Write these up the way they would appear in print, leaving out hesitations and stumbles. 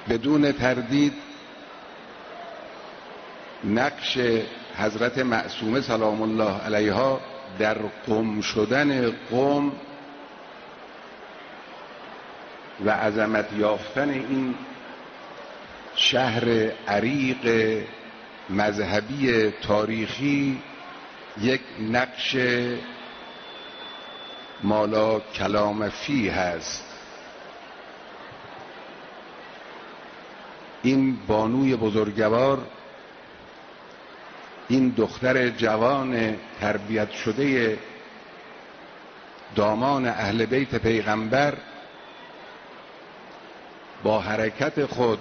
بدون تردید نقش حضرت معصومه سلام الله علیها در قم شدن قم و عظمت یافتن این شهر عریق مذهبی تاریخی یک نقش مالا کلام فی هست. این بانوی بزرگوار، این دختر جوان تربیت شده دامان اهل بیت پیغمبر، با حرکت خود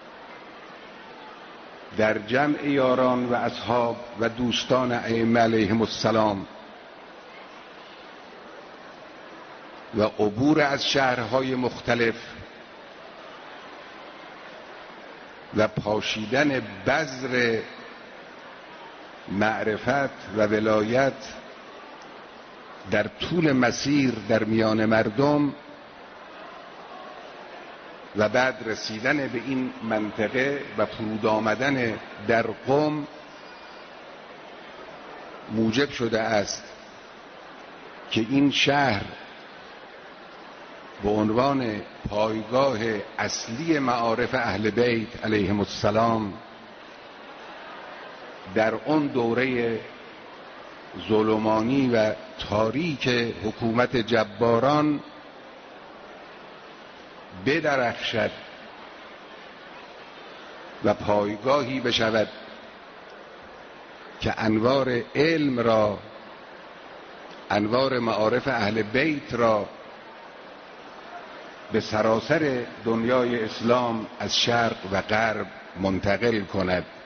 در جمع یاران و اصحاب و دوستان ائمه علیهم السلام و عبور از شهرهای مختلف و پاشیدن بذر معرفت و ولایت در طول مسیر در میان مردم و بعد رسیدن به این منطقه و فرود آمدن در قم موجب شده است که این شهر به عنوان پایگاه اصلی معارف اهل بیت علیهم السلام در اون دوره ظلمانی و تاریک حکومت جباران بدرخشد و پایگاهی بشود که انوار علم را، انوار معارف اهل بیت را به سراسر دنیای اسلام از شرق و غرب منتقل کند.